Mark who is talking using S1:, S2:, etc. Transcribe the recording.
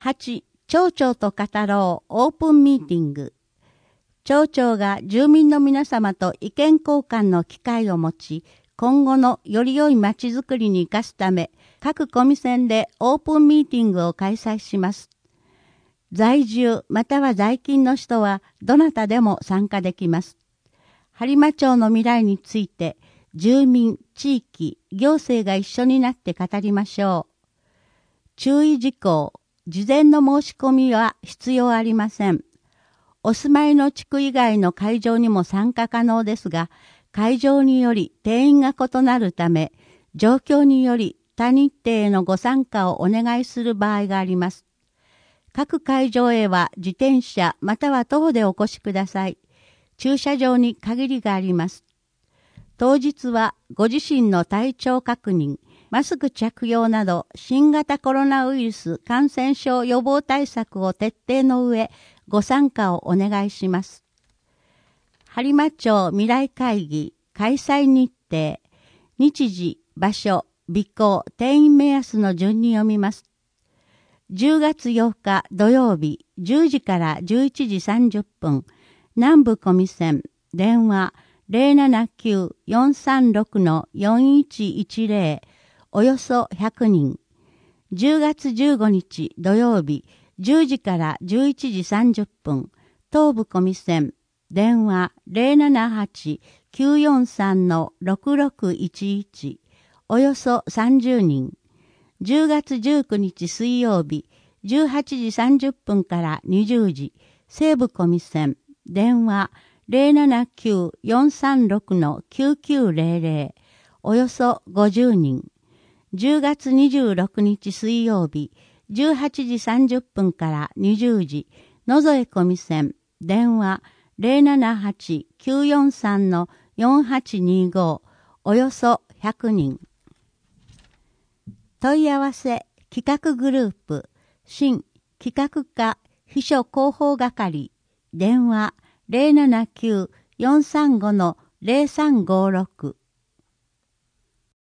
S1: 8、町長と語ろうオープンミーティング。町長が住民の皆様と意見交換の機会を持ち、今後のより良い街づくりに生かすため、各コミセンでオープンミーティングを開催します。在住または在勤の人はどなたでも参加できます。播磨町の未来について、住民、地域、行政が一緒になって語りましょう。注意事項、事前の申し込みは必要ありません。お住まいの地区以外の会場にも参加可能ですが、会場により定員が異なるため、状況により他日程へのご参加をお願いする場合があります。各会場へは自転車または徒歩でお越しください。駐車場に限りがあります。当日はご自身の体調確認、マスク着用など新型コロナウイルス感染症予防対策を徹底の上、ご参加をお願いします。播磨町未来会議開催日程、日時、場所、備考、定員目安の順に読みます。10月8日土曜日10時から11時30分、南部コミセン、電話079-436-4110、およそ100人。10月15日土曜日10時から11時30分、東部コミセン、電話078-943-6611、およそ30人。10月19日水曜日18時30分から20時、西部コミセン、電話079-436-9900、およそ50人。10月26日水曜日18時30分から20時、野添コミセン、電話078-943-4825、およそ100人。問い合わせ企画グループ新企画課秘書広報係、電話079-435-0356